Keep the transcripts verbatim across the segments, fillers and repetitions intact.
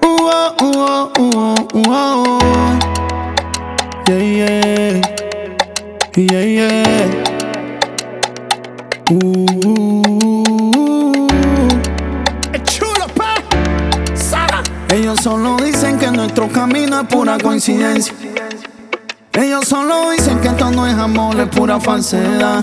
Uh-oh, uh-oh, uh-oh, uh-oh. Yeah, yeah. Yeah, yeah. Uh, ¡Es chulo, pa! ¡Sara! Ellos solo dicen que nuestro camino es pura coincidencia. Ellos solo dicen que esto no es amor, es pura falsedad.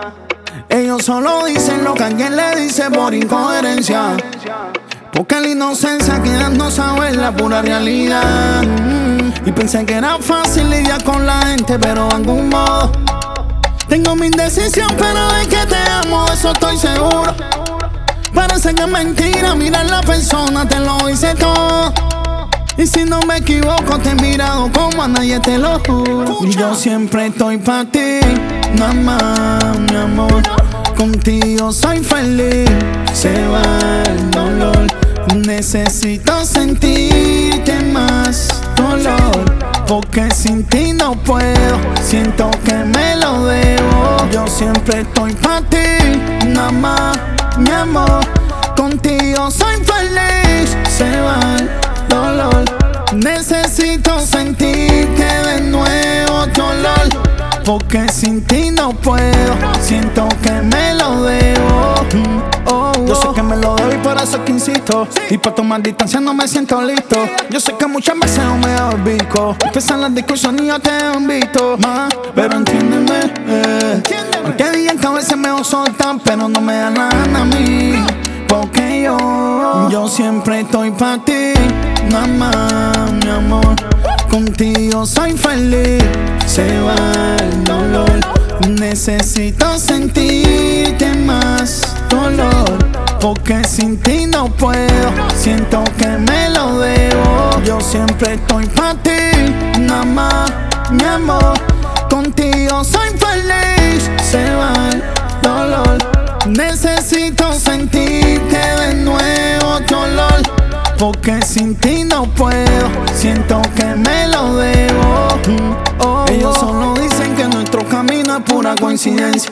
Ellos solo dicen lo que alguien le dice por incoherencia. Porque la inocencia queda no saber la pura realidad. Y pensé que era fácil lidiar con la gente, pero de algún modo tengo mi indecisión, pero de que te amo, eso estoy seguro. Parece que es mentira, mirar la persona, te lo hice todo. Y si no me equivoco, te he mirado como a nadie, te lo juro. Y yo siempre estoy pa' ti, nada más, mi amor. Contigo soy feliz, se va el dolor. Necesito sentirte más dolor, porque sin ti no puedo, siento que me lo debo. Yo siempre estoy pa' ti, nada más, mi amor. Contigo soy feliz, se va el dolor. Necesito sentirte de nuevo, dolor, porque sin ti no puedo, siento que me lo debo. Oh, oh. Yo sé que me lo debo y por eso es que insisto. Y para tomar distancia no me siento listo. Yo sé que muchas veces no me hago el bico. Empiezan las discusiones y yo te invito más, pero entiéndeme, eh. Aunque digan que a veces me soltan, pero no me dan nada a mí. Porque yo, yo siempre estoy pa' ti, nada más, mi amor. Contigo soy feliz, se va el dolor. Necesito sentirte más dolor, porque sin ti no puedo, siento que me lo debo. Yo siempre estoy pa' ti, nada más, mi amor. Contigo soy feliz, se va el dolor. Necesito sentirte de nuevo, dolor, porque sin ti no puedo, siento que me lo debo. Oh, oh. Ellos solo dicen que nuestro camino es pura coincidencia.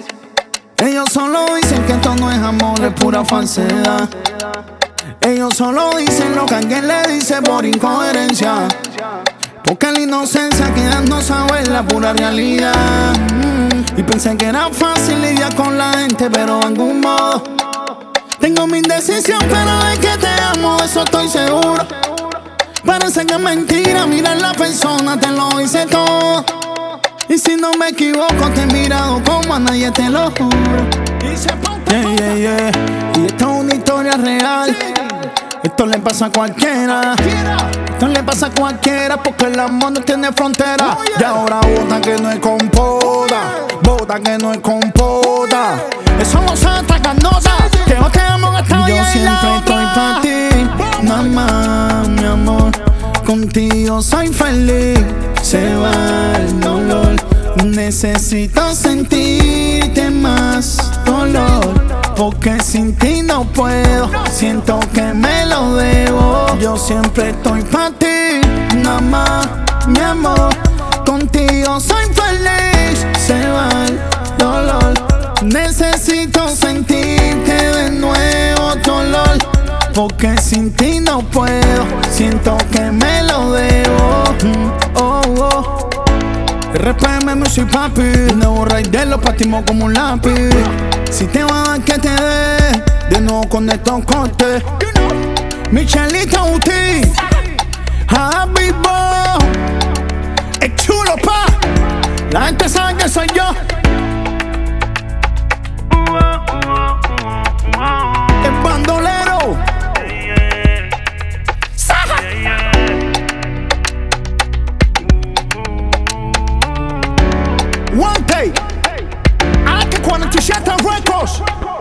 Ellos solo dicen que esto no es amor, es pura falsedad. Ellos solo dicen lo que alguien le dice por incoherencia. Porque la inocencia queda no saber la pura realidad. Y pensé que era fácil lidiar con la gente, pero de algún modo tengo mi indecisión, pero de que te amo, eso estoy seguro. Parece que es mentira, mirar la persona, te lo hice todo. Y si no me equivoco, te he mirado como a nadie, te lo juro. Yeah, yeah, yeah. Y esto es una historia real. Esto le pasa a cualquiera. Esto le pasa a cualquiera, porque el amor no tiene frontera. Y ahora bota que no es compota, bota que no es compota. Eso no se trata canosa, que yo te amo hasta yo siempre estoy pa' ti, nada más, mi amor. Contigo soy feliz, se va el dolor. Necesito sentirte más dolor, porque sin ti no puedo, siento que me lo debo. Yo siempre estoy pa' ti, nada más, mi amor. Contigo soy feliz, se va el dolor. Necesito sentirte de nuevo, dolor, porque sin ti no puedo, siento que me lo debo. Oh, oh. R P M Music papi, nuevo Raider lo partimos como un lápiz. Si te va a dar que te dé, de nuevo con estos cortes. Michelito Uti, Happy Bo, es chulo pa. La gente sabe que soy yo. El bandolero. One day, I like it cuando tú sientas records.